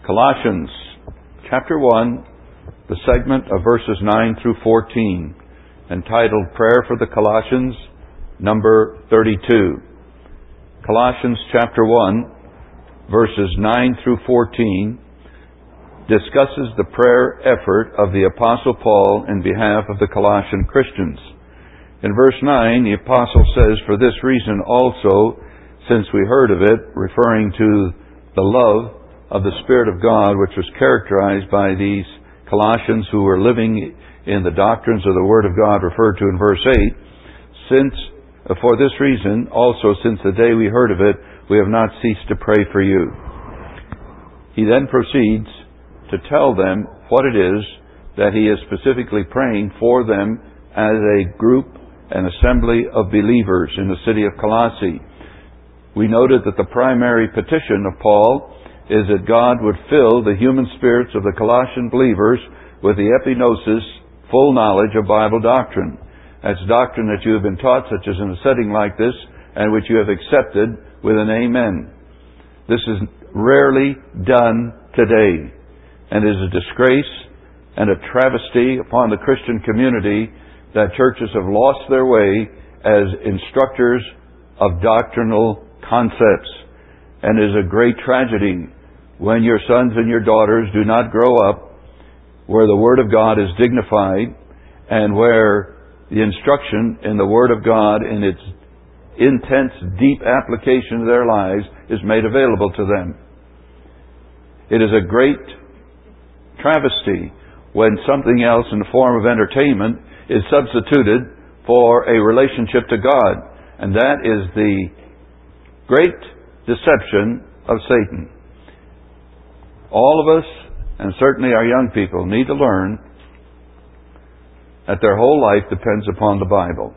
Colossians chapter 1, the segment of verses 9 through 14, entitled Prayer for the Colossians, number 32. Colossians chapter 1, verses 9 through 14, discusses the prayer effort of the Apostle Paul in behalf of the Colossian Christians. In verse 9, the Apostle says, "For this reason also, since we heard of it," referring to the love of the Spirit of God, which was characterized by these Colossians who were living in the doctrines of the Word of God referred to in verse 8, "For this reason also, since the day we heard of it, we have not ceased to pray for you." He then proceeds to tell them what it is that he is specifically praying for them as a group, an assembly of believers in the city of Colossae. We noted that the primary petition of Paul is that God would fill the human spirits of the Colossian believers with the epignosis, full knowledge of Bible doctrine. That's doctrine that you have been taught, such as in a setting like this, and which you have accepted with an amen. This is rarely done today, and is a disgrace and a travesty upon the Christian community that churches have lost their way as instructors of doctrinal concepts, and is a great tragedy when your sons and your daughters do not grow up where the Word of God is dignified and where the instruction in the Word of God in its intense, deep application of their lives is made available to them. It is a great travesty when something else in the form of entertainment is substituted for a relationship to God. And that is the great deception of Satan. All of us, and certainly our young people, need to learn that their whole life depends upon the Bible.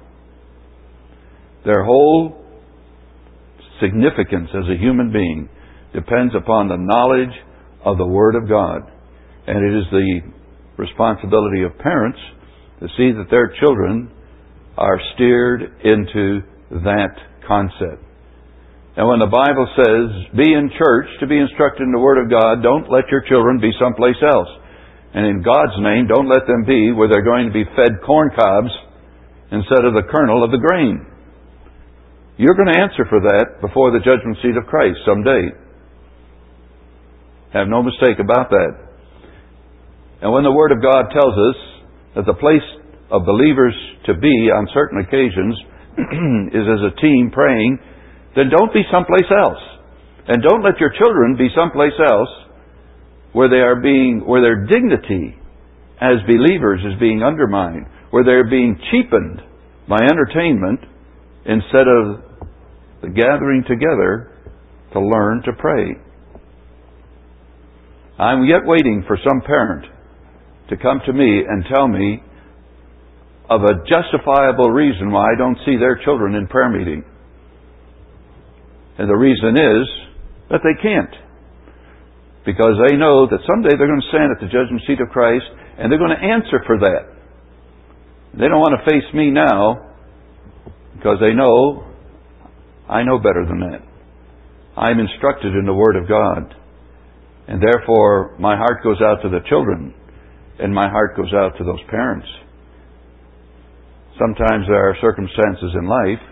Their whole significance as a human being depends upon the knowledge of the Word of God. And it is the responsibility of parents to see that their children are steered into that concept. And when the Bible says, be in church to be instructed in the Word of God, don't let your children be someplace else. And in God's name, don't let them be where they're going to be fed corn cobs instead of the kernel of the grain. You're going to answer for that before the judgment seat of Christ someday. Have no mistake about that. And when the Word of God tells us that the place of believers to be on certain occasions is as a team praying, then don't be someplace else. And don't let your children be someplace else where their dignity as believers is being undermined, where they're being cheapened by entertainment instead of the gathering together to learn to pray. I'm yet waiting for some parent to come to me and tell me of a justifiable reason why I don't see their children in prayer meeting. And the reason is that they can't. Because they know that someday they're going to stand at the judgment seat of Christ and they're going to answer for that. They don't want to face me now because they know I know better than that. I'm instructed in the Word of God. And therefore, my heart goes out to the children, and my heart goes out to those parents. Sometimes there are circumstances in life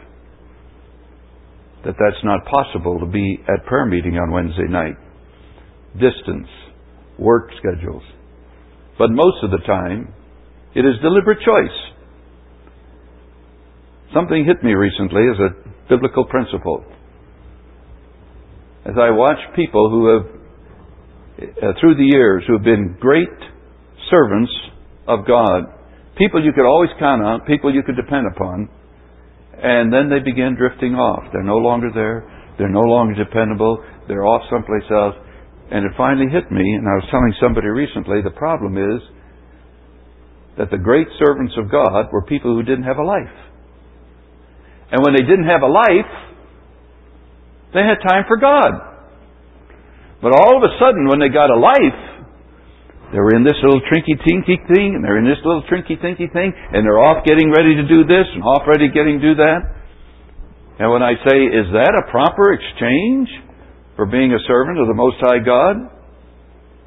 that's not possible to be at prayer meeting on Wednesday night. Distance, work schedules. But most of the time, it is deliberate choice. Something hit me recently as a biblical principle. As I watch people who have, through the years, who have been great servants of God, people you could always count on, people you could depend upon, and then they begin drifting off. They're no longer there. They're no longer dependable. They're off someplace else. And it finally hit me, and I was telling somebody recently, the problem is that the great servants of God were people who didn't have a life. And when they didn't have a life, they had time for God. But all of a sudden, when they got a life, they were in this little trinky-tinky thing, and they're in this little trinky-tinky thing, and they're off getting ready to do this, and off ready getting to do that. And when I say, is that a proper exchange for being a servant of the Most High God?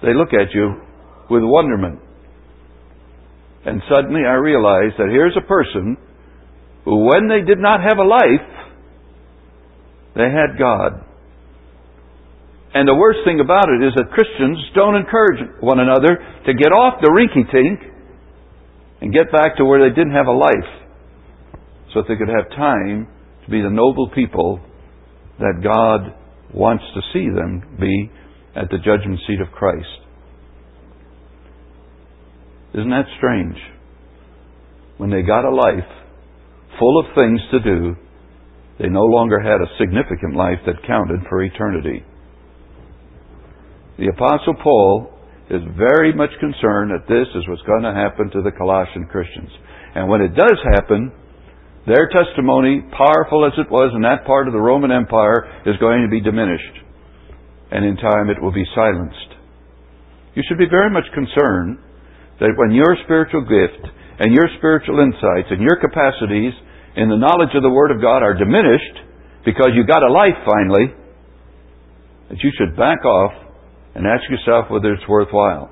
They look at you with wonderment. And suddenly I realized that here's a person who, when they did not have a life, they had God. And the worst thing about it is that Christians don't encourage one another to get off the rinky-tink and get back to where they didn't have a life, so that they could have time to be the noble people that God wants to see them be at the judgment seat of Christ. Isn't that strange? When they got a life full of things to do, they no longer had a significant life that counted for eternity. The Apostle Paul is very much concerned that this is what's going to happen to the Colossian Christians. And when it does happen, their testimony, powerful as it was in that part of the Roman Empire, is going to be diminished. And in time it will be silenced. You should be very much concerned that when your spiritual gift and your spiritual insights and your capacities in the knowledge of the Word of God are diminished because you got a life finally, that you should back off and ask yourself whether it's worthwhile.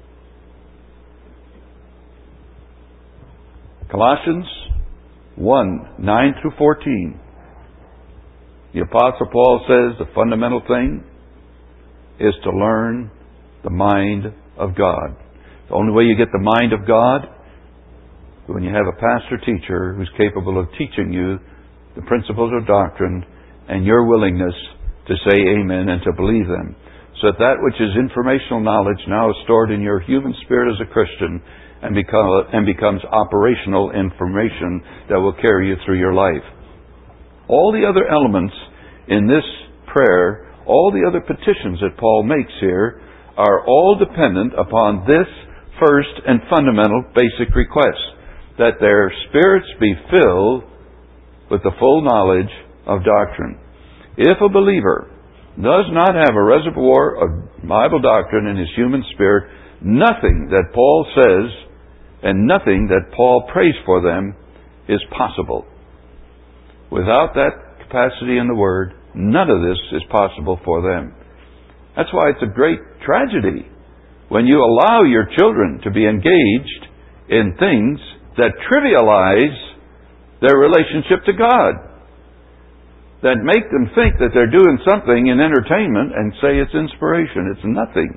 Colossians 1, 9 through 14. The Apostle Paul says the fundamental thing is to learn the mind of God. The only way you get the mind of God is when you have a pastor-teacher who's capable of teaching you the principles of doctrine and your willingness to say amen and to believe them. So that which is informational knowledge now is stored in your human spirit as a Christian and becomes operational information that will carry you through your life. All the other elements in this prayer, all the other petitions that Paul makes here, are all dependent upon this first and fundamental basic request, that their spirits be filled with the full knowledge of doctrine. If a believer does not have a reservoir of Bible doctrine in his human spirit, nothing that Paul says and nothing that Paul prays for them is possible. Without that capacity in the Word, none of this is possible for them. That's why it's a great tragedy when you allow your children to be engaged in things that trivialize their relationship to God, that make them think that they're doing something in entertainment and say it's inspiration. It's nothing.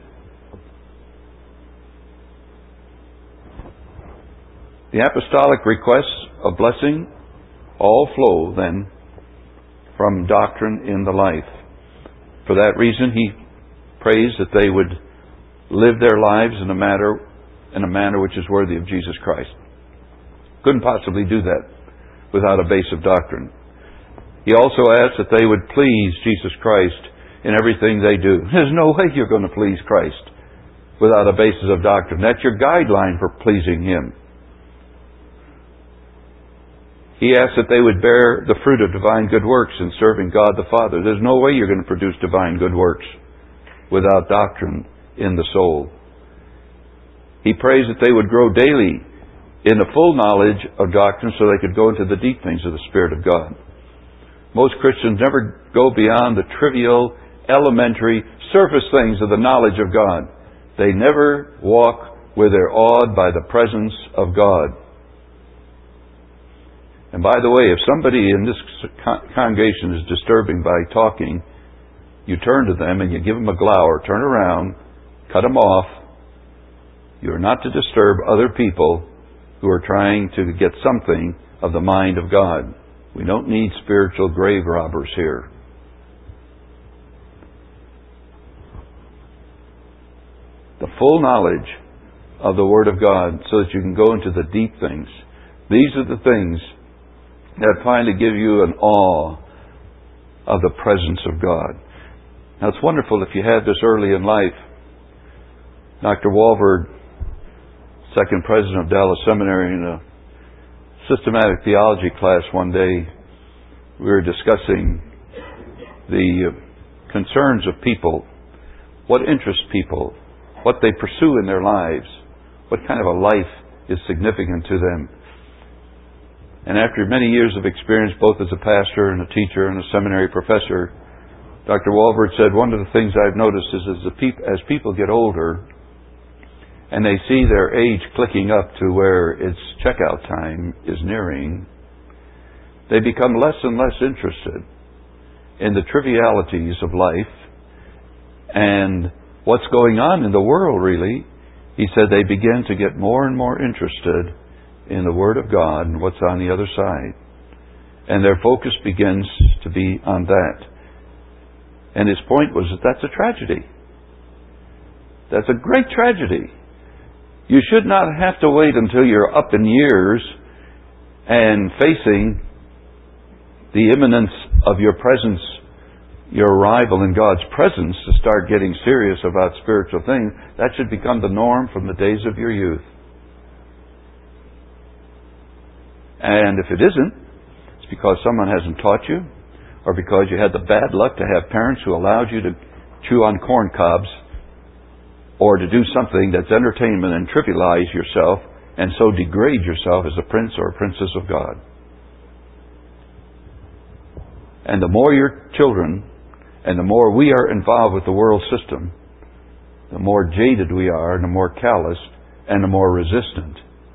The apostolic requests of blessing all flow then from doctrine in the life. For that reason, he prays that they would live their lives in a manner which is worthy of Jesus Christ. Couldn't possibly do that without a base of doctrine. He also asks that they would please Jesus Christ in everything they do. There's no way you're going to please Christ without a basis of doctrine. That's your guideline for pleasing Him. He asks that they would bear the fruit of divine good works in serving God the Father. There's no way you're going to produce divine good works without doctrine in the soul. He prays that they would grow daily in the full knowledge of doctrine so they could go into the deep things of the Spirit of God. Most Christians never go beyond the trivial, elementary, surface things of the knowledge of God. They never walk where they're awed by the presence of God. And by the way, if somebody in this congregation is disturbing by talking, you turn to them and you give them a glower, turn around, cut them off. You're not to disturb other people who are trying to get something of the mind of God. We don't need spiritual grave robbers here. The full knowledge of the Word of God so that you can go into the deep things. These are the things that finally give you an awe of the presence of God. Now it's wonderful if you had this early in life. Dr. Walvoord, second president of Dallas Seminary, in a systematic theology class one day, we were discussing the concerns of people, what interests people, what they pursue in their lives, what kind of a life is significant to them. And after many years of experience, both as a pastor and a teacher and a seminary professor, Dr. Walvoord said one of the things I've noticed is as people get older and they see their age clicking up to where its checkout time is nearing, they become less and less interested in the trivialities of life and what's going on in the world, really. He said they begin to get more and more interested in the Word of God and what's on the other side. And their focus begins to be on that. And his point was that that's a tragedy. That's a great tragedy. You should not have to wait until you're up in years and facing the imminence of your presence, your arrival in God's presence, to start getting serious about spiritual things. That should become the norm from the days of your youth. And if it isn't, it's because someone hasn't taught you, or because you had the bad luck to have parents who allowed you to chew on corn cobs, or to do something that's entertainment and trivialize yourself, and so degrade yourself as a prince or a princess of God. And the more your children, and the more we are involved with the world system, the more jaded we are, and the more calloused, and the more resistant.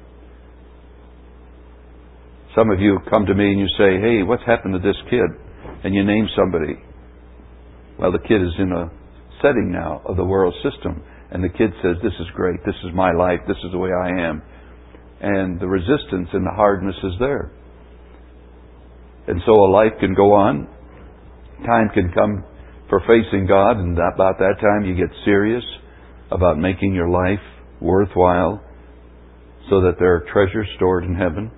Some of you come to me and you say, "Hey, what's happened to this kid?" And you name somebody. Well, the kid is in a setting now of the world system. And the kid says, "This is great. This is my life. This is the way I am." And the resistance and the hardness is there. And so a life can go on. Time can come for facing God. And about that time you get serious about making your life worthwhile so that there are treasures stored in heaven.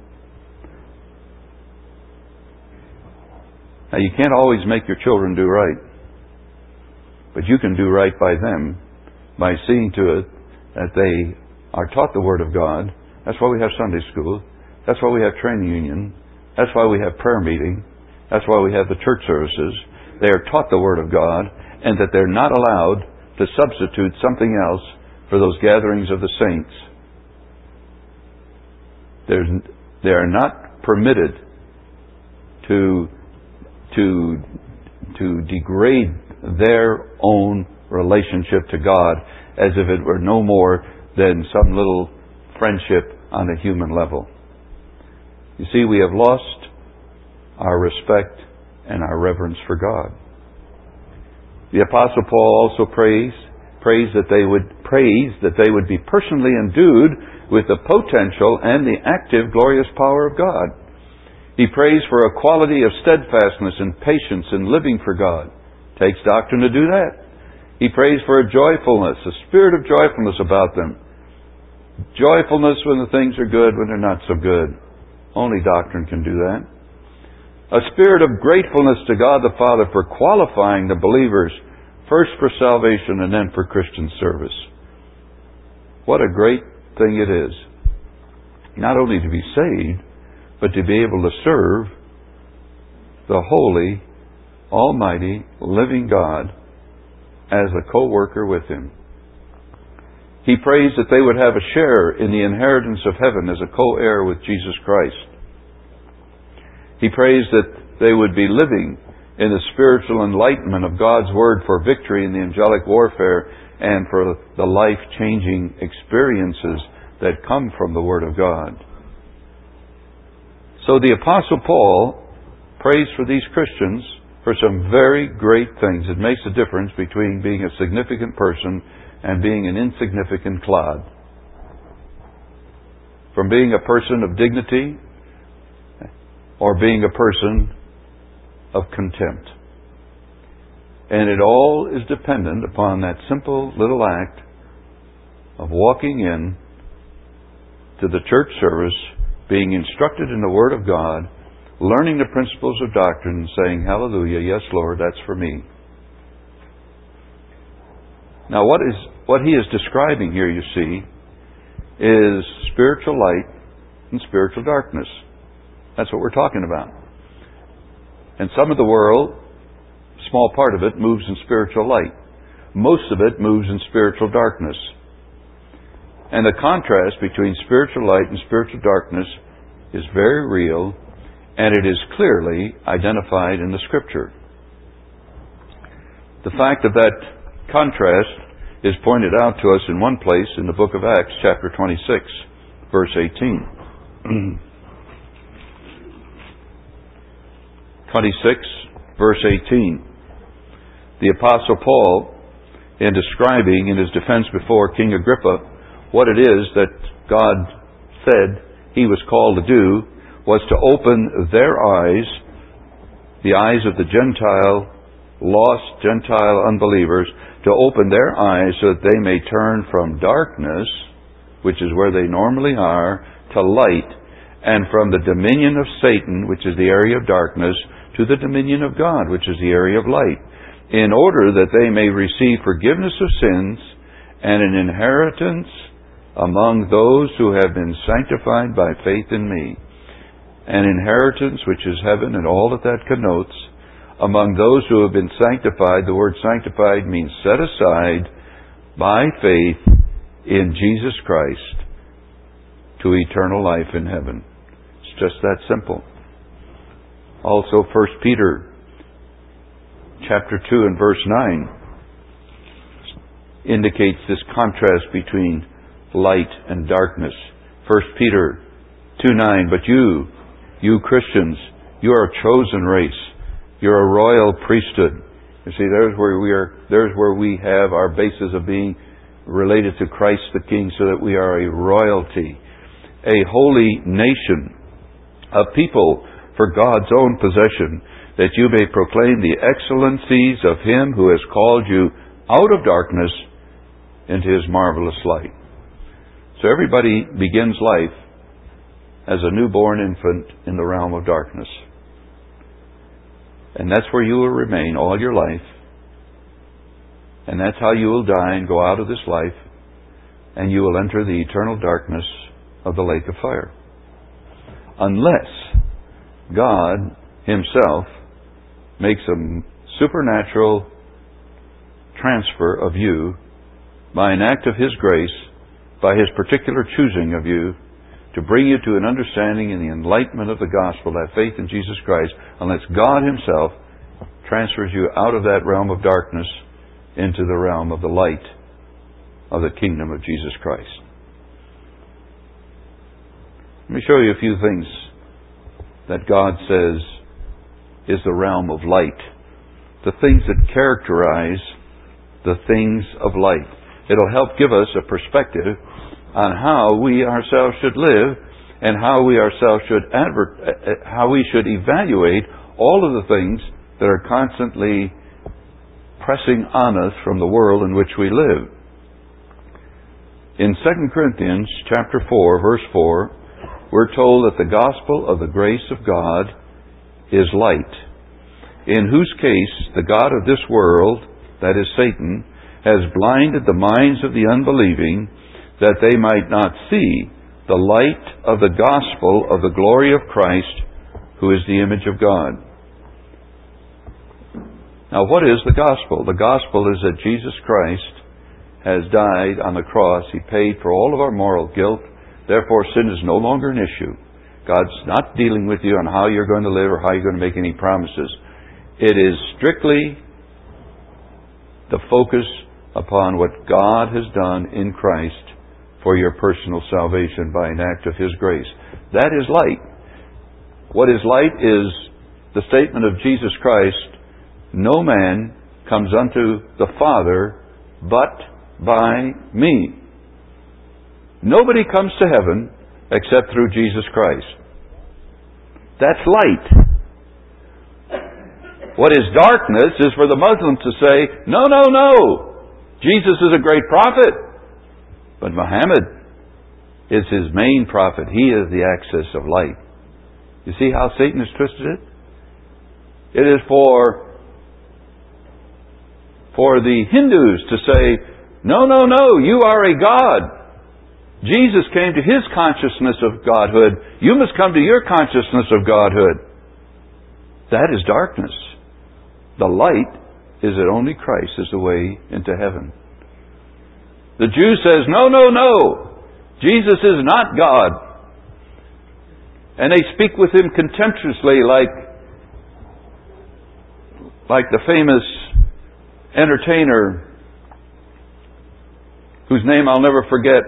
Now, you can't always make your children do right. But you can do right by them by seeing to it that they are taught the Word of God. That's why we have Sunday school. That's why we have training union. That's why we have prayer meeting. That's why we have the church services. They are taught the Word of God, and that they're not allowed to substitute something else for those gatherings of the saints. They are not permitted to degrade their own relationship to God as if it were no more than some little friendship on a human level. You see, we have lost our respect and our reverence for God. The Apostle Paul also prays that they would be personally endued with the potential and the active, glorious power of God. He prays for a quality of steadfastness and patience in living for God. It takes doctrine to do that. He prays for a joyfulness, a spirit of joyfulness about them. Joyfulness when the things are good, when they're not so good. Only doctrine can do that. A spirit of gratefulness to God the Father for qualifying the believers, first for salvation and then for Christian service. What a great thing it is. Not only to be saved, but to be able to serve the holy, almighty, living God as a co-worker with Him. He prays that they would have a share in the inheritance of heaven as a co-heir with Jesus Christ. He prays that they would be living in the spiritual enlightenment of God's Word for victory in the angelic warfare and for the life-changing experiences that come from the Word of God. So the Apostle Paul prays for these Christians for some very great things. It makes a difference between being a significant person and being an insignificant clod. From being a person of dignity or being a person of contempt. And it all is dependent upon that simple little act of walking in to the church service, being instructed in the Word of God, learning the principles of doctrine, and saying, "Hallelujah, yes, Lord, that's for me." Now, what he is describing here, you see, is spiritual light and spiritual darkness. That's what we're talking about. And some of the world, a small part of it, moves in spiritual light. Most of it moves in spiritual darkness. And the contrast between spiritual light and spiritual darkness is very real, and it is clearly identified in the Scripture. The fact of that contrast is pointed out to us in one place in the book of Acts, chapter 26, verse 18. 26, verse 18. The Apostle Paul, in describing in his defense before King Agrippa what it is that God said he was called to do, was to open their eyes, the eyes of the Gentile, lost Gentile unbelievers, to open their eyes so that they may turn from darkness, which is where they normally are, to light, and from the dominion of Satan, which is the area of darkness, to the dominion of God, which is the area of light, in order that they may receive forgiveness of sins and an inheritance among those who have been sanctified by faith in me. An inheritance, which is heaven and all that connotes, among those who have been sanctified. The word sanctified means set aside by faith in Jesus Christ to eternal life in heaven. It's just that simple. Also, 1 Peter chapter 2 and verse 9 indicates this contrast between light and darkness. 1 Peter 2:9, but you Christians, you are a chosen race. You're a royal priesthood. You see, there's where we have our basis of being related to Christ the King, so that we are a royalty, a holy nation, a people for God's own possession, that you may proclaim the excellencies of Him who has called you out of darkness into His marvelous light. So everybody begins life as a newborn infant in the realm of darkness. And that's where you will remain all your life. And that's how you will die and go out of this life. And you will enter the eternal darkness of the lake of fire. Unless God Himself makes a supernatural transfer of you by an act of His grace, by His particular choosing of you, to bring you to an understanding and the enlightenment of the gospel, that faith in Jesus Christ, unless God Himself transfers you out of that realm of darkness into the realm of the light of the kingdom of Jesus Christ. Let me show you a few things that God says is the realm of light. The things that characterize the things of light. It'll help give us a perspective on how we ourselves should live and how we ourselves should evaluate all of the things that are constantly pressing on us from the world in which we live. In 2 Corinthians chapter 4, verse 4, we're told that the gospel of the grace of God is light, in whose case the God of this world, that is Satan, has blinded the minds of the unbelieving, that they might not see the light of the gospel of the glory of Christ, who is the image of God. Now, what is the gospel? The gospel is that Jesus Christ has died on the cross. He paid for all of our moral guilt. Therefore, sin is no longer an issue. God's not dealing with you on how you're going to live or how you're going to make any promises. It is strictly the focus upon what God has done in Christ for your personal salvation by an act of His grace. That is light. What is light is the statement of Jesus Christ, no man comes unto the Father but by me. Nobody comes to heaven except through Jesus Christ. That's light. What is darkness is for the Muslims to say, no, no, no. Jesus is a great prophet. But Muhammad is his main prophet. He is the axis of light. You see how Satan has twisted it? It is for the Hindus to say, no, no, no, you are a God. Jesus came to His consciousness of Godhood. You must come to your consciousness of Godhood. That is darkness. The light is that only Christ is the way into heaven. The Jew says, no, no, no. Jesus is not God. And they speak with Him contemptuously like the famous entertainer whose name I'll never forget,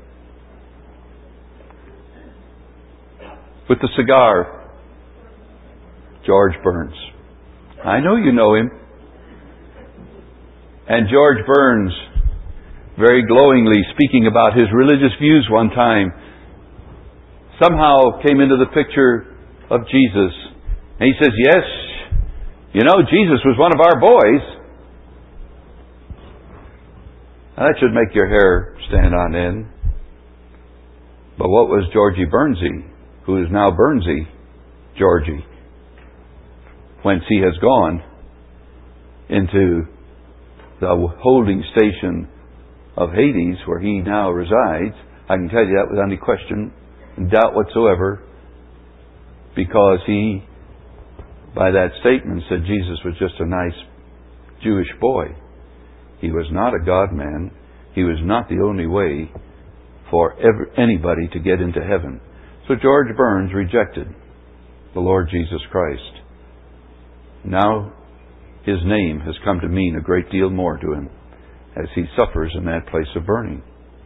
with the cigar, George Burns. I know you know him. And George Burns, very glowingly speaking about his religious views one time, somehow came into the picture of Jesus. And he says, yes, you know, Jesus was one of our boys. Now, that should make your hair stand on end. But what was Georgie Burnsy, who is now Burnsy Georgie, whence he has gone into the holding station of Hades, where he now resides? I can tell you that without any question, doubt whatsoever, because he, by that statement, said Jesus was just a nice Jewish boy. He was not a God-man. He was not the only way for anybody to get into heaven. So George Burns rejected the Lord Jesus Christ. Now his name has come to mean a great deal more to him as he suffers in that place of burning.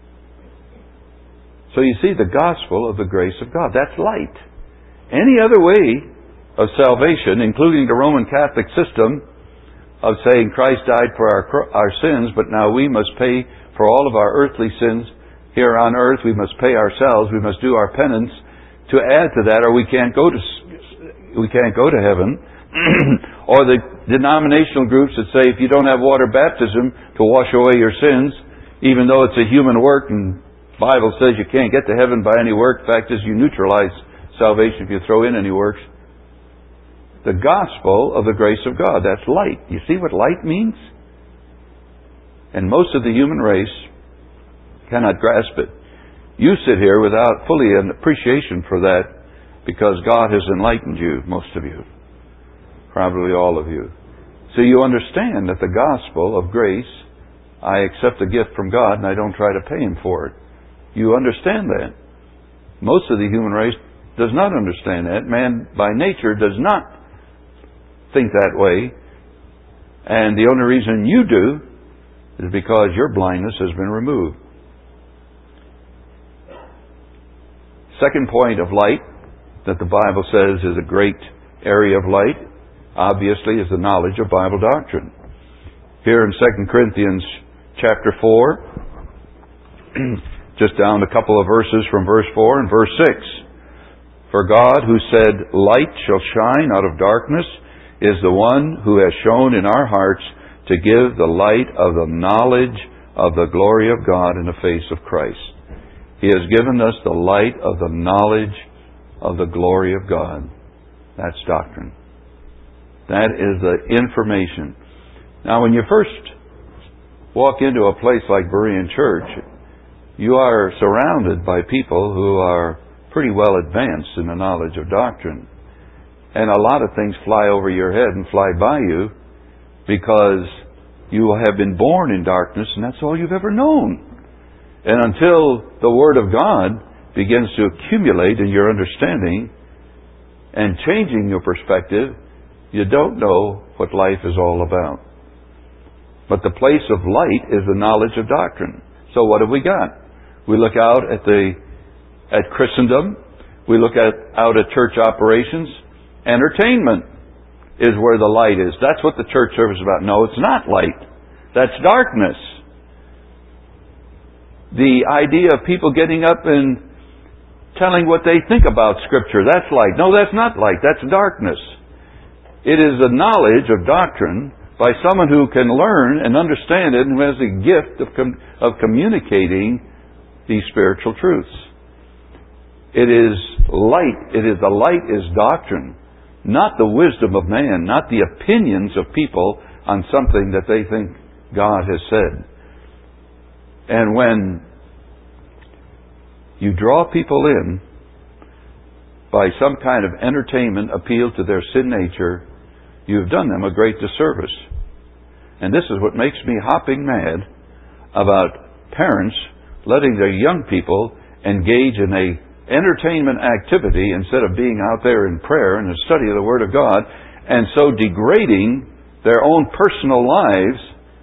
So you see, the gospel of the grace of God, that's light. Any other way of salvation, including the Roman Catholic system of saying Christ died for our sins, but now we must pay for all of our earthly sins here on earth. We must pay ourselves. We must do our penance. To add to that, or we can't go to heaven. Or the denominational groups that say if you don't have water baptism to wash away your sins, even though it's a human work, and the Bible says you can't get to heaven by any work. The fact is, you neutralize salvation if you throw in any works. The gospel of the grace of God, that's light. You see what light means? And most of the human race cannot grasp it. You sit here without fully an appreciation for that, because God has enlightened you, most of you. Probably all of you. So you understand that the gospel of grace, I accept a gift from God and I don't try to pay Him for it. You understand that. Most of the human race does not understand that. Man by nature does not think that way. And the only reason you do is because your blindness has been removed. Second point of light that the Bible says is a great area of light, obviously, is the knowledge of Bible doctrine. Here in 2 Corinthians chapter 4, just down a couple of verses from verse 4 and verse 6. For God, who said, light shall shine out of darkness, is the one who has shown in our hearts to give the light of the knowledge of the glory of God in the face of Christ. He has given us the light of the knowledge of the glory of God. That's doctrine. That is the information. Now, when you first walk into a place like Berean Church, you are surrounded by people who are pretty well advanced in the knowledge of doctrine. And a lot of things fly over your head and fly by you because you have been born in darkness and that's all you've ever known. And until the Word of God begins to accumulate in your understanding and changing your perspective, you don't know what life is all about. But the place of light is the knowledge of doctrine. So what have we got? We look out at Christendom. We look out at church operations. Entertainment is where the light is. That's what the church service is about. No, it's not light. That's darkness. The idea of people getting up and telling what they think about Scripture, that's light. No, that's not light. That's darkness. It is the knowledge of doctrine by someone who can learn and understand it and who has the gift of communicating these spiritual truths. It is light. The light is doctrine, not the wisdom of man, not the opinions of people on something that they think God has said. And when you draw people in by some kind of entertainment appeal to their sin nature, you've done them a great disservice. And this is what makes me hopping mad about parents letting their young people engage in a entertainment activity instead of being out there in prayer and the study of the Word of God, and so degrading their own personal lives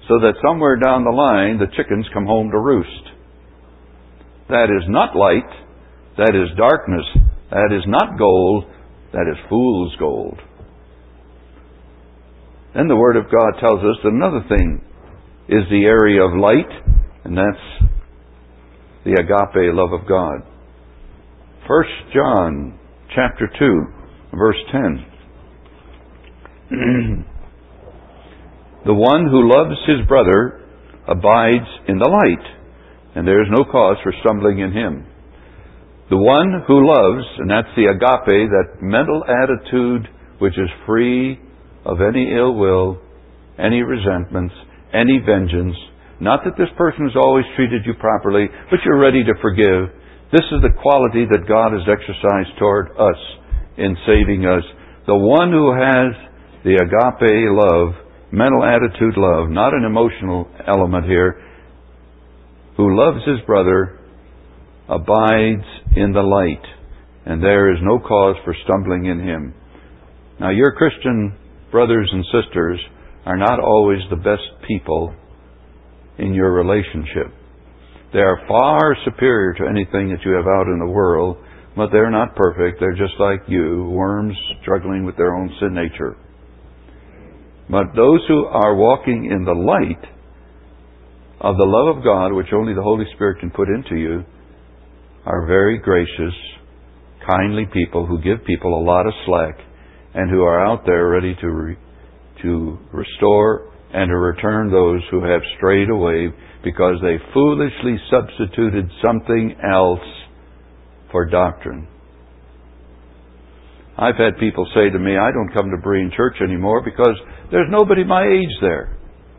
so that somewhere down the line the chickens come home to roost. That is not light. That is darkness. That is not gold. That is fool's gold. Then the Word of God tells us that another thing is the area of light, and that's the agape love of God. 1 John chapter 2, verse 10. The one who loves his brother abides in the light, and there is no cause for stumbling in him. The one who loves, and that's the agape, that mental attitude which is free of any ill will, any resentments, any vengeance. Not that this person has always treated you properly, but you're ready to forgive. This is the quality that God has exercised toward us in saving us. The one who has the agape love, mental attitude love, not an emotional element here, who loves his brother, abides in the light, and there is no cause for stumbling in him. Now, your Christian brothers and sisters are not always the best people in your relationship. They are far superior to anything that you have out in the world, but they're not perfect. They're just like you, worms struggling with their own sin nature. But those who are walking in the light of the love of God, which only the Holy Spirit can put into you, are very gracious, kindly people who give people a lot of slack and who are out there ready to restore and to return those who have strayed away because they foolishly substituted something else for doctrine. I've had people say to me, I don't come to Berean Church anymore because there's nobody my age there.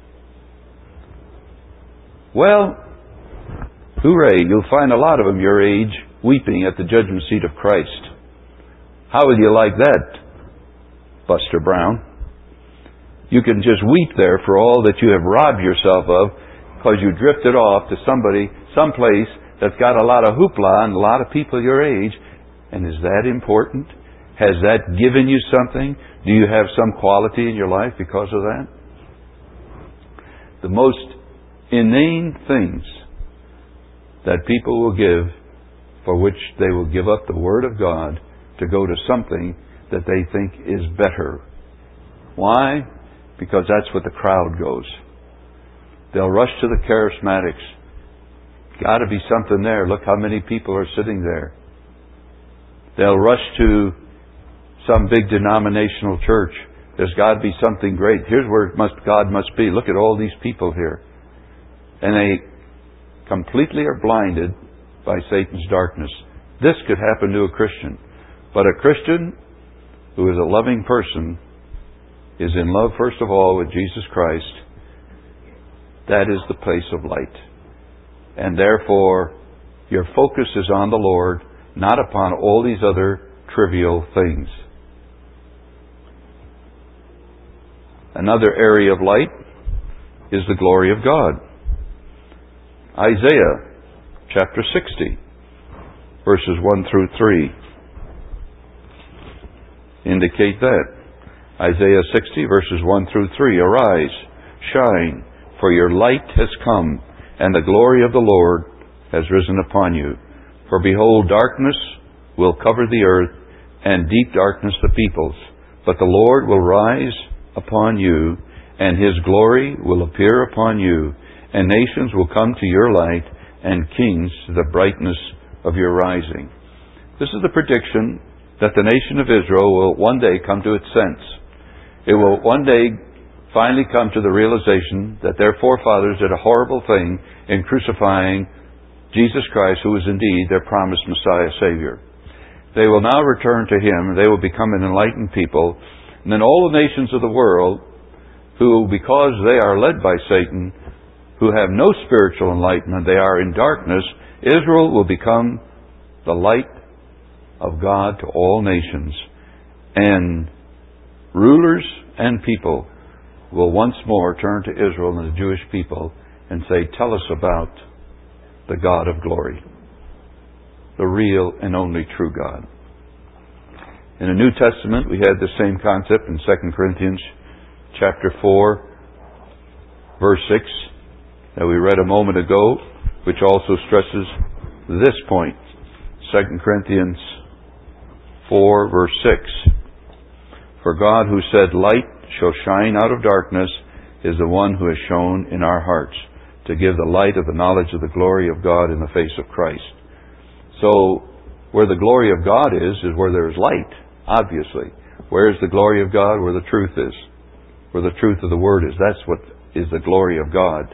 Well, hooray, you'll find a lot of them your age weeping at the judgment seat of Christ. How would you like that, Buster Brown? You can just weep there for all that you have robbed yourself of because you drifted off to someplace that's got a lot of hoopla and a lot of people your age. And is that important? Has that given you something? Do you have some quality in your life because of that? The most inane things that people will give, for which they will give up the Word of God to go to something that they think is better. Why? Because that's what the crowd goes. They'll rush to the charismatics. Got to be something there. Look how many people are sitting there. They'll rush to some big denominational church. There's got to be something great. Here's where God must be. Look at all these people here. And they completely are blinded by Satan's darkness. This could happen to a Christian. But a Christian who is a loving person is in love, first of all, with Jesus Christ. That is the place of light. And therefore, your focus is on the Lord, not upon all these other trivial things. Another area of light is the glory of God. Isaiah chapter 60, verses 1 through 3 indicate that. Isaiah 60, verses 1 through 3. Arise, shine, for your light has come, and the glory of the Lord has risen upon you. For behold, darkness will cover the earth, and deep darkness the peoples. But the Lord will rise upon you, and His glory will appear upon you, and nations will come to your light, and kings to the brightness of your rising. This is the prediction that the nation of Israel will one day come to its sense. It will one day finally come to the realization that their forefathers did a horrible thing in crucifying Jesus Christ, who is indeed their promised Messiah Savior. They will now return to Him. They will become an enlightened people. And then all the nations of the world, who, because they are led by Satan, who have no spiritual enlightenment, they are in darkness, Israel will become the light of God to all nations. And rulers and people will once more turn to Israel and the Jewish people and say, tell us about the God of glory, the real and only true God. In the New Testament, we had the same concept in 2 Corinthians chapter 4. verse 6 that we read a moment ago, which also stresses this point. 2 Corinthians 4, verse 6. For God, who said, "Light shall shine out of darkness," is the one who has shone in our hearts to give the light of the knowledge of the glory of God in the face of Christ. So, where the glory of God is where there is light, obviously. Where is the glory of God? Where the truth is. Where the truth of the Word is. That's what is the glory of God.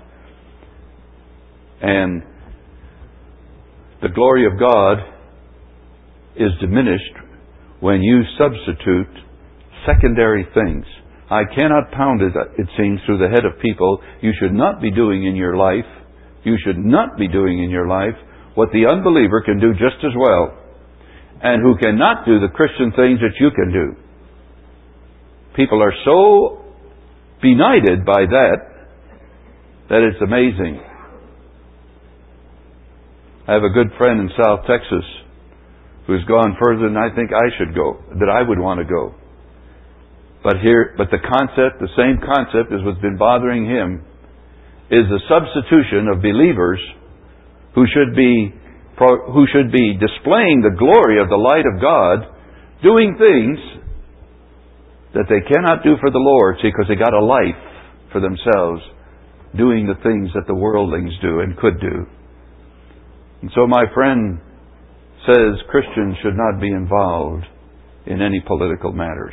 And the glory of God is diminished when you substitute secondary things. I cannot pound it seems, through the head of people. You should not be doing in your life. You should not be doing in your life what the unbeliever can do just as well, and who cannot do the Christian things that you can do. People are so benighted by that it's amazing. I have a good friend in South Texas who's gone further than I think I should go, that I would want to go. But the same concept as what's been bothering him is the substitution of believers who should be displaying the glory of the light of God, doing things that they cannot do for the Lord, because they got a life for themselves, doing the things that the worldlings do and could do. And so my friend says Christians should not be involved in any political matters.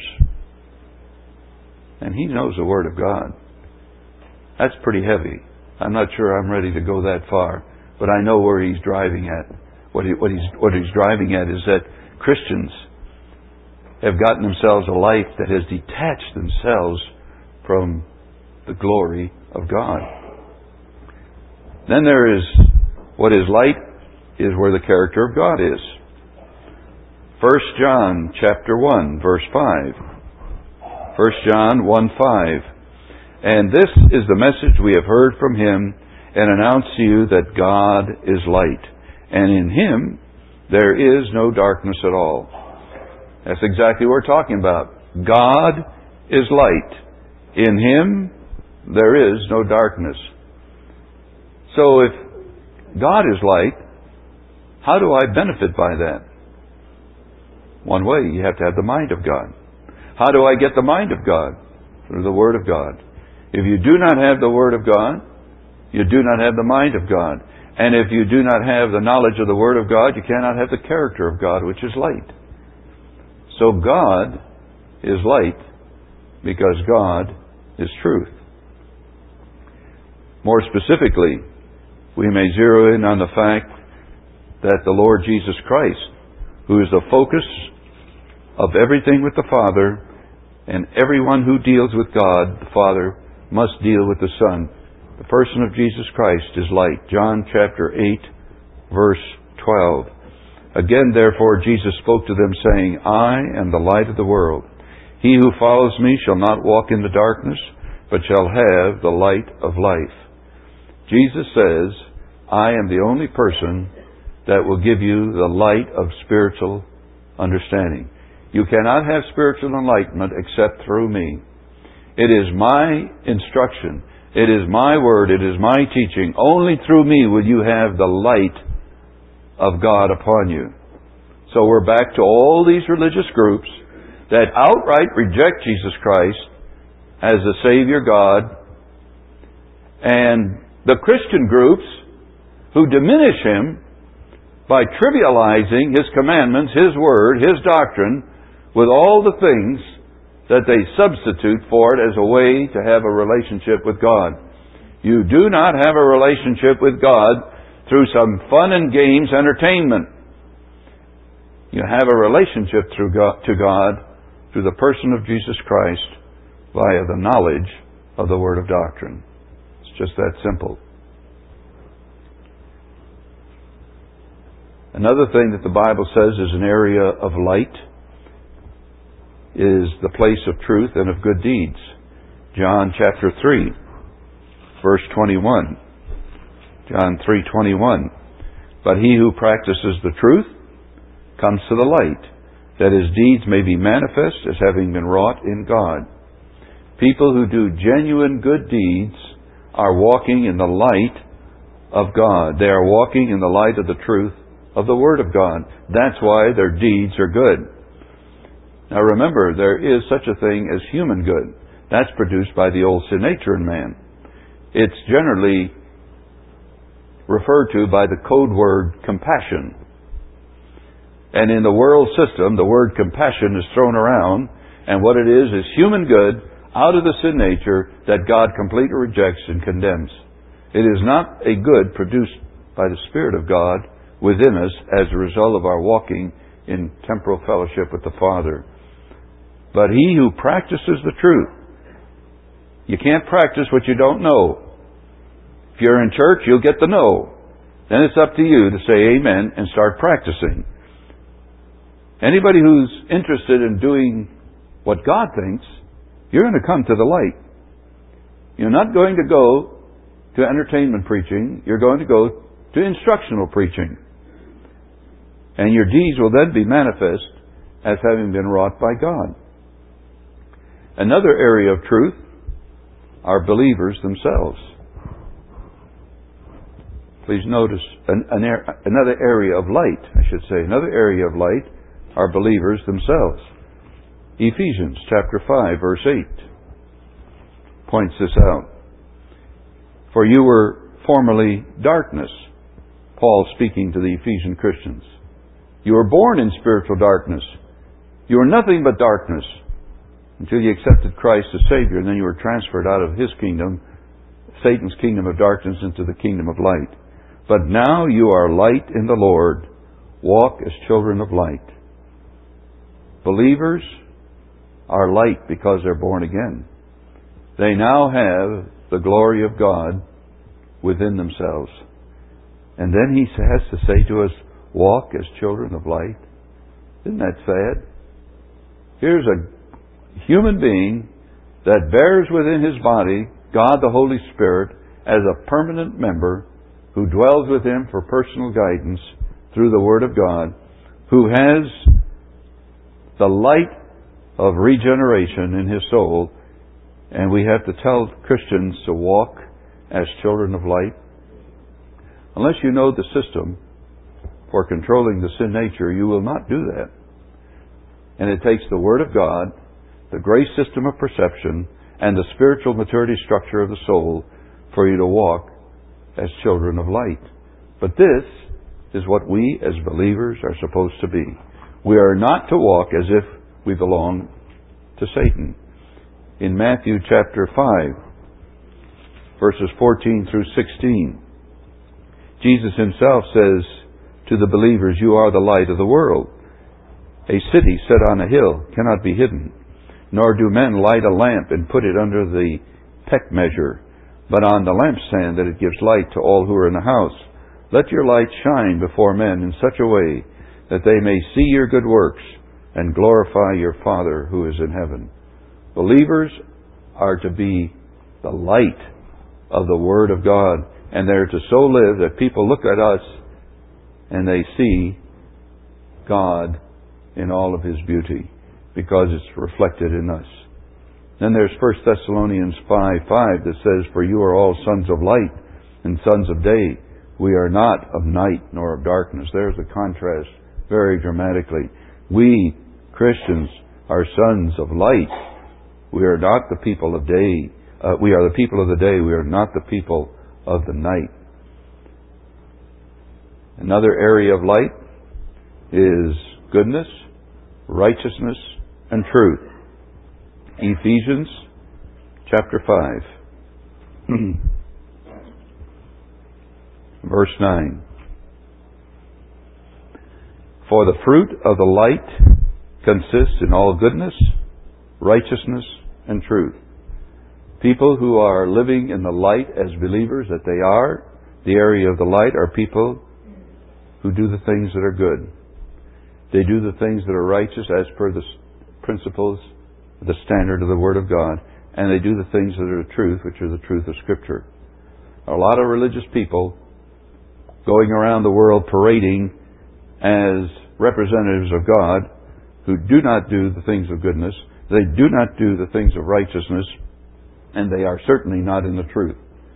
And he knows the Word of God. That's pretty heavy. I'm not sure I'm ready to go that far, but I know where he's driving at. What he's driving at is that Christians have gotten themselves a life that has detached themselves from the glory of God. Then there is what is light, is where the character of God is. 1 John chapter 1, verse 5. 1 John 1:5. And this is the message we have heard from Him and announce to you, that God is light, and in Him there is no darkness at all. That's exactly what we're talking about. God is light. In Him there is no darkness. So if God is light, how do I benefit by that? One way, you have to have the mind of God. How do I get the mind of God? Through the Word of God. If you do not have the Word of God, you do not have the mind of God. And if you do not have the knowledge of the Word of God, you cannot have the character of God, which is light. So God is light because God is truth. More specifically, we may zero in on the fact that the Lord Jesus Christ, who is the focus of everything with the Father, and everyone who deals with God, the Father, must deal with the Son. The person of Jesus Christ is light. John chapter 8, verse 12. Again, therefore, Jesus spoke to them, saying, I am the light of the world. He who follows me shall not walk in the darkness, but shall have the light of life. Jesus says, I am the only person that will give you the light of spiritual understanding. You cannot have spiritual enlightenment except through me. It is my instruction. It is my word. It is my teaching. Only through me will you have the light of God upon you. So we're back to all these religious groups that outright reject Jesus Christ as the Savior God, and the Christian groups who diminish Him by trivializing His commandments, His Word, His doctrine, with all the things that they substitute for it as a way to have a relationship with God. You do not have a relationship with God through some fun and games entertainment. You have a relationship to God through the person of Jesus Christ via the knowledge of the Word of doctrine. It's just that simple. Another thing that the Bible says is an area of light is the place of truth and of good deeds. John chapter 3, verse 21. John 3:21. But he who practices the truth comes to the light, that his deeds may be manifest as having been wrought in God. People who do genuine good deeds are walking in the light of God. They are walking in the light of the truth of the Word of God. That's why their deeds are good. Now remember, there is such a thing as human good. That's produced by the old sin nature in man. It's generally referred to by the code word compassion. And in the world system, the word compassion is thrown around, and what it is human good out of the sin nature that God completely rejects and condemns. It is not a good produced by the Spirit of God within us as a result of our walking in temporal fellowship with the Father. But he who practices the truth. You can't practice what you don't know. If you're in church, you'll get the know. Then it's up to you to say amen and start practicing. Anybody who's interested in doing what God thinks, you're going to come to the light. You're not going to go to entertainment preaching. You're going to go to instructional preaching. And your deeds will then be manifest as having been wrought by God. Another area of truth are believers themselves. Please notice another area of light, I should say. Another area of light are believers themselves. Ephesians chapter 5, verse 8 points this out. For you were formerly darkness, Paul speaking to the Ephesian Christians. You were born in spiritual darkness. You were nothing but darkness until you accepted Christ as Savior, and then you were transferred out of His kingdom, Satan's kingdom of darkness, into the kingdom of light. But now you are light in the Lord. Walk as children of light. Believers are light because they're born again. They now have the glory of God within themselves. And then He has to say to us, walk as children of light. Isn't that sad? Here's a human being that bears within his body God the Holy Spirit as a permanent member who dwells with him for personal guidance through the Word of God, who has the light of regeneration in his soul, and we have to tell Christians to walk as children of light. Unless you know the system for controlling the sin nature, you will not do that. And it takes the Word of God, the grace system of perception, and the spiritual maturity structure of the soul for you to walk as children of light. But this is what we as believers are supposed to be. We are not to walk as if we belong to Satan. In Matthew chapter 5, verses 14 through 16, Jesus Himself says to the believers, you are the light of the world. A city set on a hill cannot be hidden, nor do men light a lamp and put it under the peck measure, but on the lampstand, that it gives light to all who are in the house. Let your light shine before men in such a way that they may see your good works and glorify your Father who is in heaven. Believers are to be the light of the Word of God, and they're to so live that people look at us and they see God in all of His beauty, because it's reflected in us. Then there's 1 Thessalonians 5:5 that says, for you are all sons of light and sons of day. We are not of night nor of darkness. There's a contrast very dramatically. We, Christians, are sons of light. We are not the people of day. We are the people of the day. We are not the people of the night. Another area of light is goodness, righteousness, and truth. Ephesians chapter 5, verse 9. For the fruit of the light consists in all goodness, righteousness, and truth. People who are living in the light as believers that they are, the area of the light are people who do the things that are good. They do the things that are righteous as per the principles, the standard of the Word of God, and they do the things that are the truth, which are the truth of Scripture. A lot of religious people going around the world parading as representatives of God who do not do the things of goodness, they do not do the things of righteousness, and they are certainly not in the truth.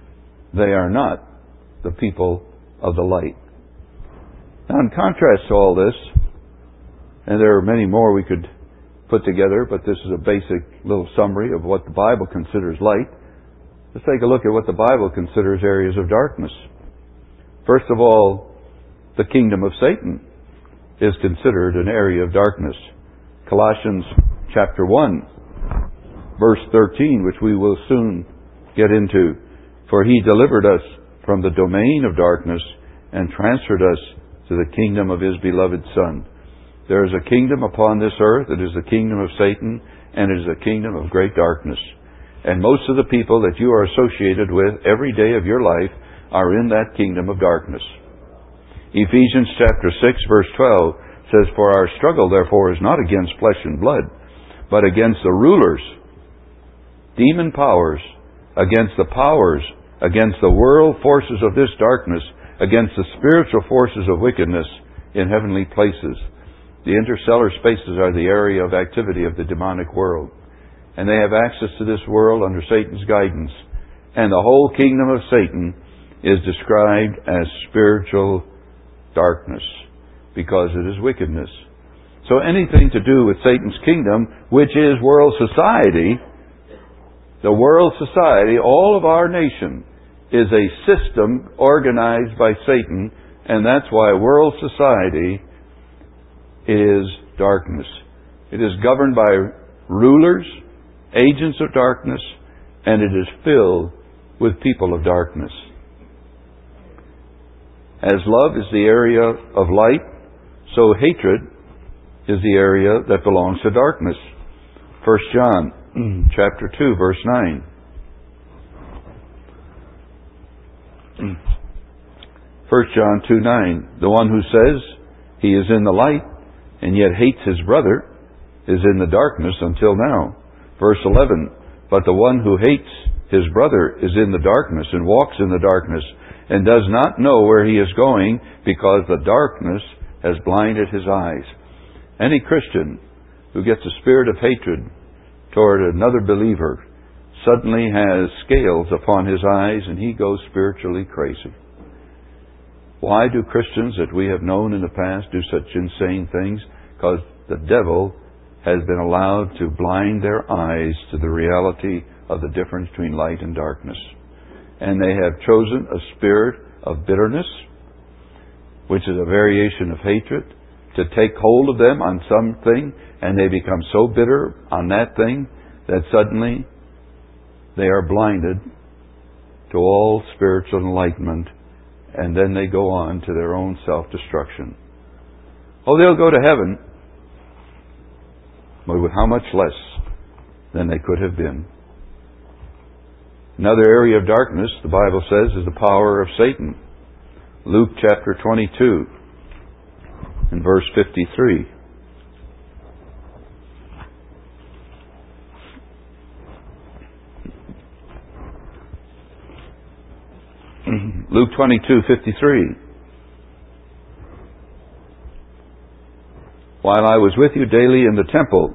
They are not the people of the light. Now, in contrast to all this, and there are many more we could put together, but this is a basic little summary of what the Bible considers light. Let's take a look at what the Bible considers areas of darkness. First of all, the kingdom of Satan is considered an area of darkness. Colossians chapter 1, verse 13, which we will soon get into. For he delivered us from the domain of darkness and transferred us to the kingdom of his beloved Son. There is a kingdom upon this earth. It is the kingdom of Satan, and it is a kingdom of great darkness. And most of the people that you are associated with every day of your life are in that kingdom of darkness. Ephesians chapter 6, verse 12 says, For our struggle, therefore, is not against flesh and blood, but against the rulers, demon powers, against the powers, against the world forces of this darkness, against the spiritual forces of wickedness in heavenly places. The interstellar spaces are the area of activity of the demonic world. And they have access to this world under Satan's guidance. And the whole kingdom of Satan is described as spiritual darkness, because it is wickedness. So anything to do with Satan's kingdom, which is world society, the world society, all of our nation, is a system organized by Satan, and that's why world society is darkness. It is governed by rulers, agents of darkness, and it is filled with people of darkness. As love is the area of light, so hatred is the area that belongs to darkness. 1 John chapter 2, verse 9. 1 John 2:9. The one who says he is in the light and yet hates his brother is in the darkness until now. Verse 11. But the one who hates his brother is in the darkness and walks in the darkness and does not know where he is going, because the darkness has blinded his eyes. Any Christian who gets a spirit of hatred toward another believer suddenly has scales upon his eyes and he goes spiritually crazy. Why do Christians that we have known in the past do such insane things? Because the devil has been allowed to blind their eyes to the reality of the difference between light and darkness. And they have chosen a spirit of bitterness, which is a variation of hatred, to take hold of them on something, and they become so bitter on that thing that suddenly they are blinded to all spiritual enlightenment, and then they go on to their own self-destruction. Oh, they'll go to heaven, but with how much less than they could have been. Another area of darkness, the Bible says, is the power of Satan. Luke chapter 22 and verse 53. Luke 22:53. While I was with you daily in the temple,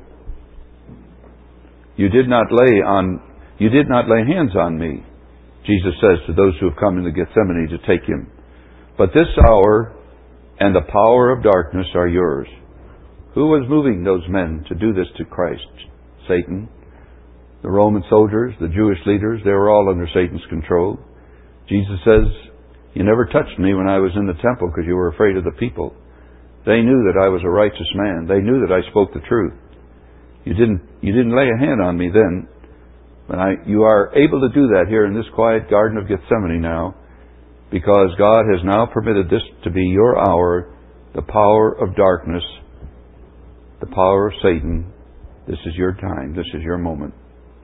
you did not lay hands on me, Jesus says to those who have come into Gethsemane to take him. But this hour and the power of darkness are yours. Who was moving those men to do this to Christ? Satan. The Roman soldiers, the Jewish leaders, they were all under Satan's control. Jesus says, you never touched me when I was in the temple because you were afraid of the people. They knew that I was a righteous man. They knew that I spoke the truth. You didn't lay a hand on me then. But you are able to do that here in this quiet Garden of Gethsemane now, because God has now permitted this to be your hour, the power of darkness, the power of Satan. This is your time. This is your moment.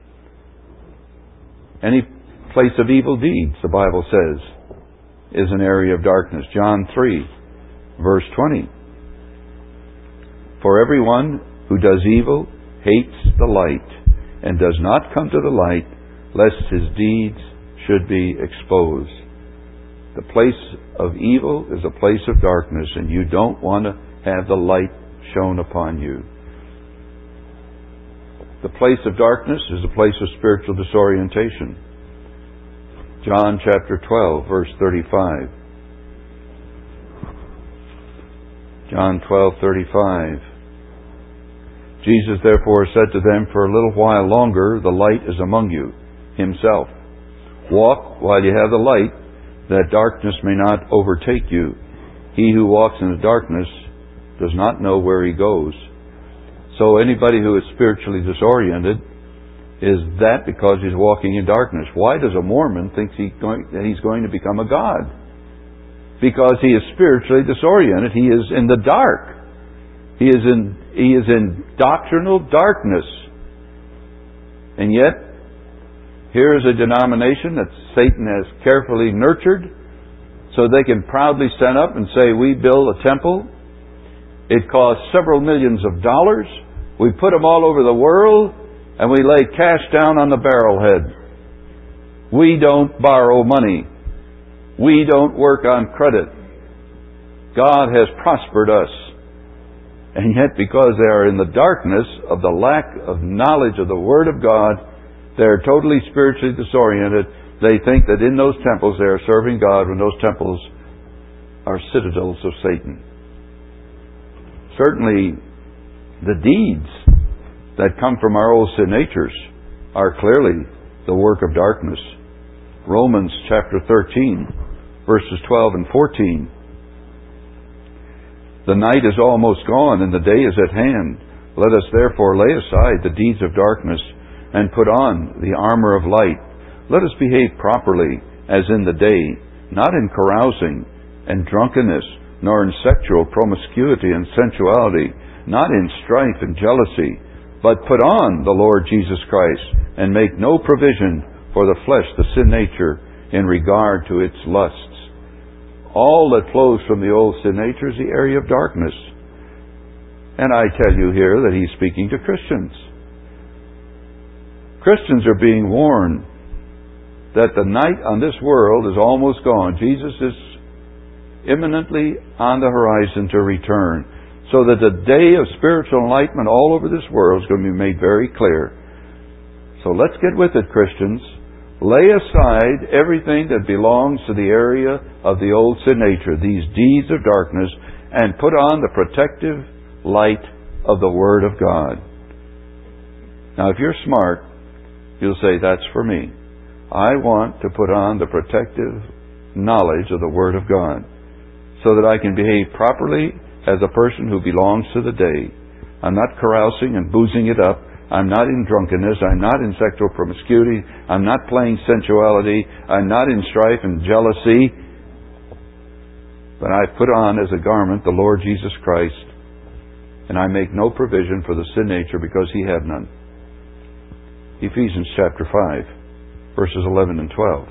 Any place of evil deeds, the Bible says, is an area of darkness. John 3, verse 20. For everyone who does evil hates the light and does not come to the light, lest his deeds should be exposed. The place of evil is a place of darkness, and you don't want to have the light shone upon you. The place of darkness is a place of spiritual disorientation. John chapter 12, verse 35. John 12:35. Jesus therefore said to them, "For a little while longer the light is among you," himself. "Walk while you have the light, that darkness may not overtake you. He who walks in the darkness does not know where he goes." So anybody who is spiritually disoriented, is that because he's walking in darkness? Why does a Mormon think that he's going to become a god? Because he is spiritually disoriented. He is in the dark. He is in doctrinal darkness. And yet, here is a denomination that Satan has carefully nurtured so they can proudly stand up and say, "We build a temple. It costs several millions of dollars. We put them all over the world, and we lay cash down on the barrelhead. We don't borrow money. We don't work on credit. God has prospered us." And yet, because they are in the darkness of the lack of knowledge of the Word of God, they are totally spiritually disoriented. They think that in those temples they are serving God when those temples are citadels of Satan. Certainly, the deeds that come from our old sin natures are clearly the work of darkness. Romans chapter 13, verses 12 and 14. "The night is almost gone, and the day is at hand. Let us therefore lay aside the deeds of darkness, and put on the armor of light. Let us behave properly, as in the day, not in carousing and drunkenness, nor in sexual promiscuity and sensuality, not in strife and jealousy, but put on the Lord Jesus Christ, and make no provision for the flesh, the sin nature, in regard to its lusts." All that flows from the old sin nature is the area of darkness. And I tell you here that he's speaking to Christians. Christians are being warned that the night on this world is almost gone. Jesus is imminently on the horizon to return. So that the day of spiritual enlightenment all over this world is going to be made very clear. So let's get with it, Christians. Lay aside everything that belongs to the area of the old sin nature, these deeds of darkness, and put on the protective light of the Word of God. Now, if you're smart, you'll say, "That's for me. I want to put on the protective knowledge of the Word of God so that I can behave properly as a person who belongs to the day. I'm not carousing and boozing it up. I'm not in drunkenness. I'm not in sexual promiscuity. I'm not playing sensuality. I'm not in strife and jealousy. But I put on as a garment the Lord Jesus Christ, and I make no provision for the sin nature because He had none." Ephesians chapter 5, verses 11 and 12.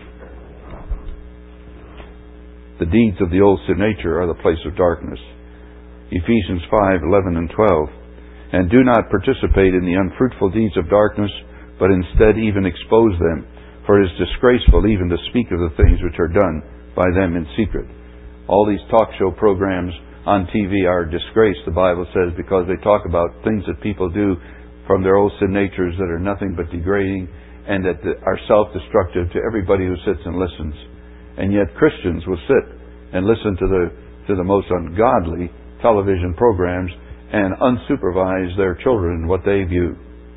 The deeds of the old sin nature are the place of darkness. Ephesians 5, 11 and 12. "And do not participate in the unfruitful deeds of darkness, but instead even expose them. For it is disgraceful even to speak of the things which are done by them in secret." All these talk show programs on TV are a disgrace, the Bible says, because they talk about things that people do from their old sin natures that are nothing but degrading and that are self-destructive to everybody who sits and listens. And yet Christians will sit and listen to the most ungodly television programs and unsupervise their children in what they view.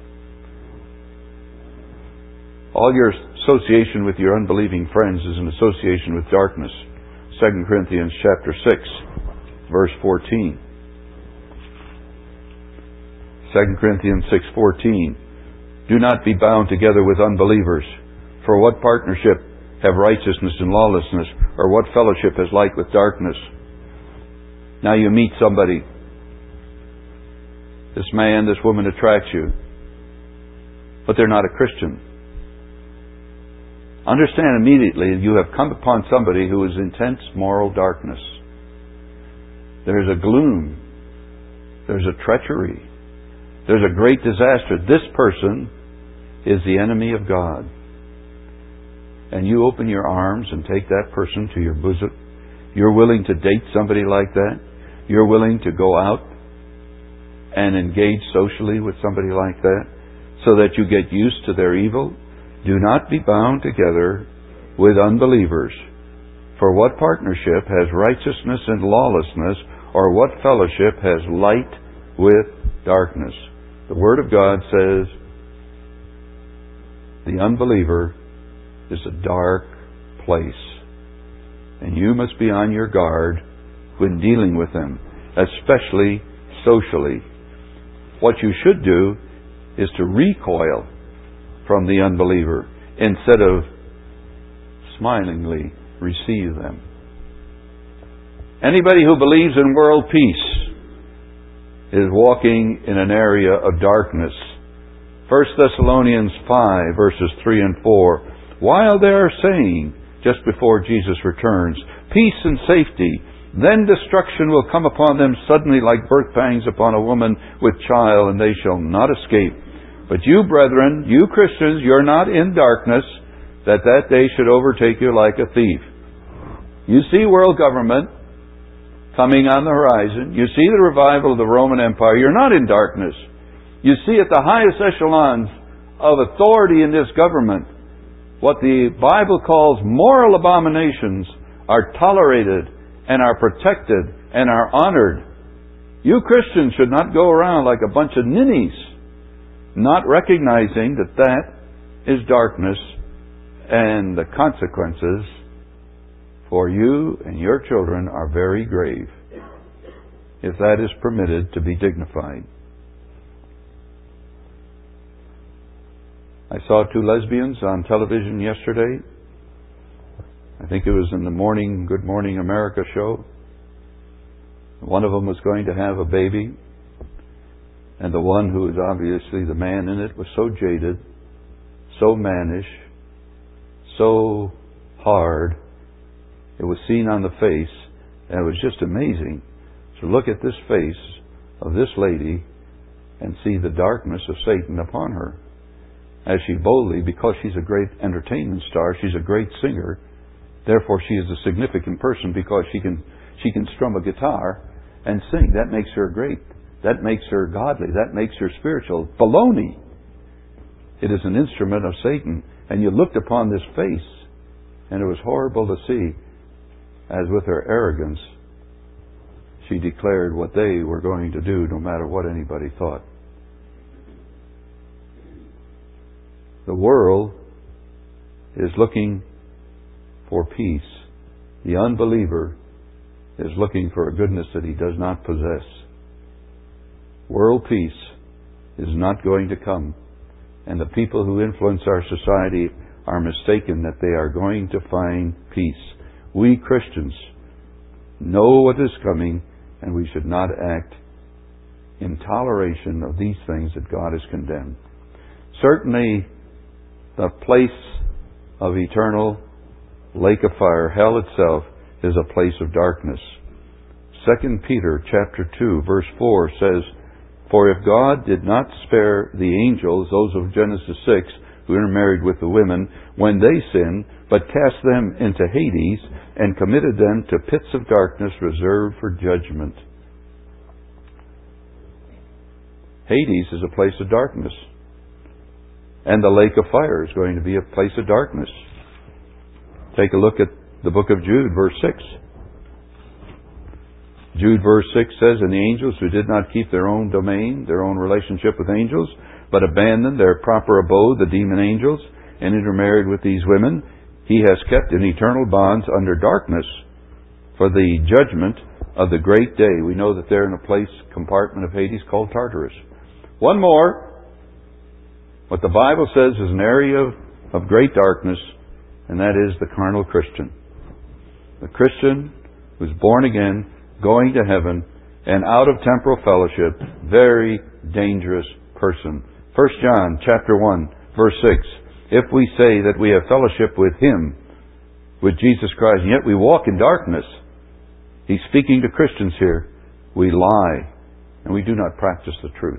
All your association with your unbelieving friends is an association with darkness. 2 Corinthians chapter 6, verse 14. 2 Corinthians 6:14. "Do not be bound together with unbelievers. For what partnership have righteousness and lawlessness? Or what fellowship has light with darkness?" Now you meet somebody. This man, this woman attracts you, but they're not a Christian. Understand immediately you have come upon somebody who is intense moral darkness. There's a gloom. There's a treachery. There's a great disaster. This person is the enemy of God. And you open your arms and take that person to your bosom. You're willing to date somebody like that. You're willing to go out and engage socially with somebody like that so that you get used to their evil. Do not be bound together with unbelievers? For what partnership has righteousness and lawlessness, or what fellowship has light with darkness? The Word of God says the unbeliever is a dark place, and you must be on your guard when dealing with them, especially socially. What you should do is to recoil from the unbeliever instead of smilingly receive them. Anybody who believes in world peace is walking in an area of darkness. 1 Thessalonians 5, verses 3 and 4. While they are saying, just before Jesus returns, peace and safety, then destruction will come upon them suddenly like birth pangs upon a woman with child, and they shall not escape. But you, brethren, you Christians, you're not in darkness, that day should overtake you like a thief. You see world government coming on the horizon. You see the revival of the Roman Empire. You're not in darkness. You see at the highest echelons of authority in this government, what the Bible calls moral abominations are tolerated and are protected and are honored. You Christians should not go around like a bunch of ninnies, not recognizing that is darkness, and the consequences for you and your children are very grave, if that is permitted to be dignified. I saw two lesbians on television yesterday. I think it was in the morning Good Morning America show. One of them was going to have a baby, and the one who was obviously the man in it was so jaded, so mannish, so hard. It was seen on the face, and it was just amazing to look at this face of this lady and see the darkness of Satan upon her. As she boldly, because she's a great entertainment star, she's a great singer, therefore she is a significant person because she can strum a guitar and sing. That makes her great. That makes her godly. That makes her spiritual. Baloney! It is an instrument of Satan. And you looked upon this face, and it was horrible to see, as with her arrogance, she declared what they were going to do no matter what anybody thought. The world is looking for peace. The unbeliever is looking for a goodness that he does not possess. World peace is not going to come, and the people who influence our society are mistaken that they are going to find peace. We Christians know what is coming, and we should not act in toleration of these things that God has condemned. Certainly, the place of eternal lake of fire, hell itself, is a place of darkness. 2 Peter chapter 2, verse 4 says, For if God did not spare the angels, those of Genesis 6, who intermarried with the women, when they sinned, but cast them into Hades, and committed them to pits of darkness reserved for judgment. Hades is a place of darkness. And the lake of fire is going to be a place of darkness. Take a look at the book of Jude, verse 6. Jude, verse 6 says, And the angels who did not keep their own domain, their own relationship with angels, but abandoned their proper abode, the demon angels, and intermarried with these women, he has kept in eternal bonds under darkness for the judgment of the great day. We know that they're in a place, compartment of Hades called Tartarus. One more. What the Bible says is an area of great darkness, and that is the carnal Christian. The Christian who's born again, going to heaven, and out of temporal fellowship, very dangerous person. 1 John chapter 1, verse 6. If we say that we have fellowship with Him, with Jesus Christ, and yet we walk in darkness, He's speaking to Christians here. We lie, and we do not practice the truth.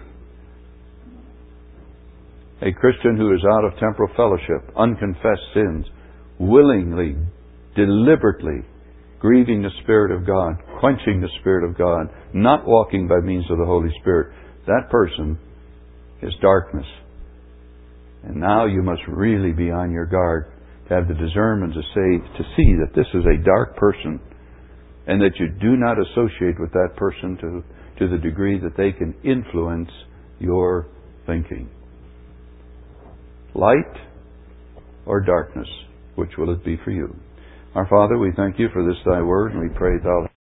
A Christian who is out of temporal fellowship, unconfessed sins, willingly, deliberately grieving the Spirit of God, quenching the Spirit of God, not walking by means of the Holy Spirit, that person is darkness. And now you must really be on your guard to have the discernment to see that this is a dark person, and that you do not associate with that person to the degree that they can influence your thinking. Light or darkness, which will it be for you? Our Father, we thank you for this thy word, and we pray thou